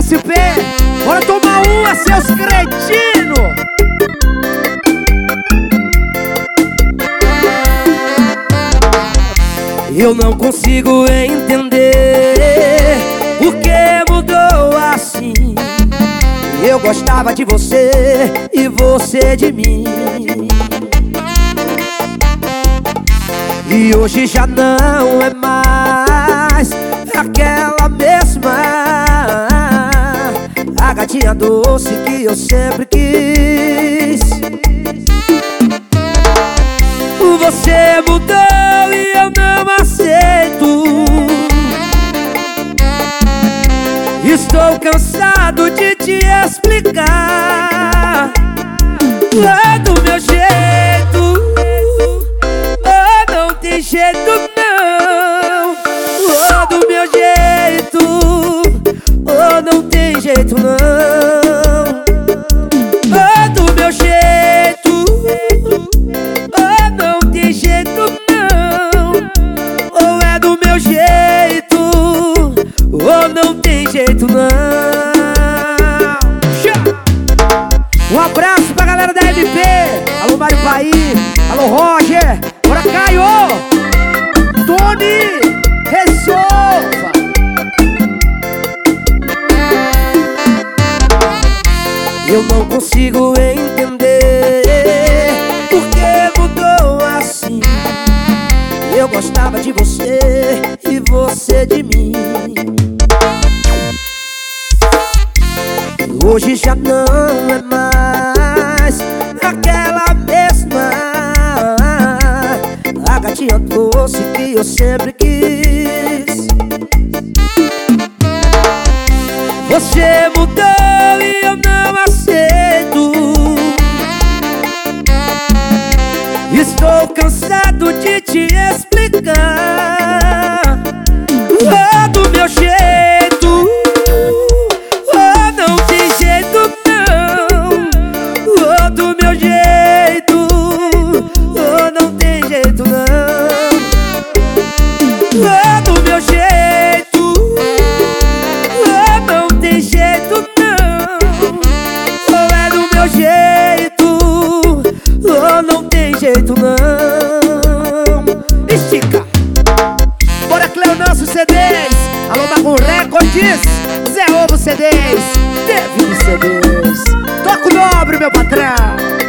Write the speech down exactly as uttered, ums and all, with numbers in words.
S P, bora tomar uma, seus cretinos. Eu não consigo entender por que mudou assim. Eu gostava de você e você de mim, e hoje já não é mais aquela mesma, a gatinha doce que eu sempre quis. Você mudou e eu não aceito. Estou cansado de te explicar. É do meu jeito, oh, não tem jeito não. Oh, do meu jeito, oh, não tem jeito não. Oh, do meu jeito, oh, não tem jeito não. Oh, é do meu jeito, oh, não tem jeito não. Um abraço pra galera da M P. Alô, Mário Paí. Alô, Roger. Bora, Caio. Tony, resolva. Eu não consigo entender por que mudou assim. Eu gostava de você e você de mim, hoje já não é mais aquela mesma, a gatinha doce que eu sempre quis. Você mudou e eu não aceito. Estou cansado de te explicar. Oh, do meu jeito, oh, não tem jeito não. Oh, do meu jeito, oh, não tem jeito não. Oh, do meu jeito, oh, não tem jeito não. Oh, é do meu jeito, oh, não tem jeito não. Estica. Bora, Cleo, nossos C Ds. Alô, Mago Records. Zé Ovo C Ds. Teve C Ds. Toca o nobre, meu patrão.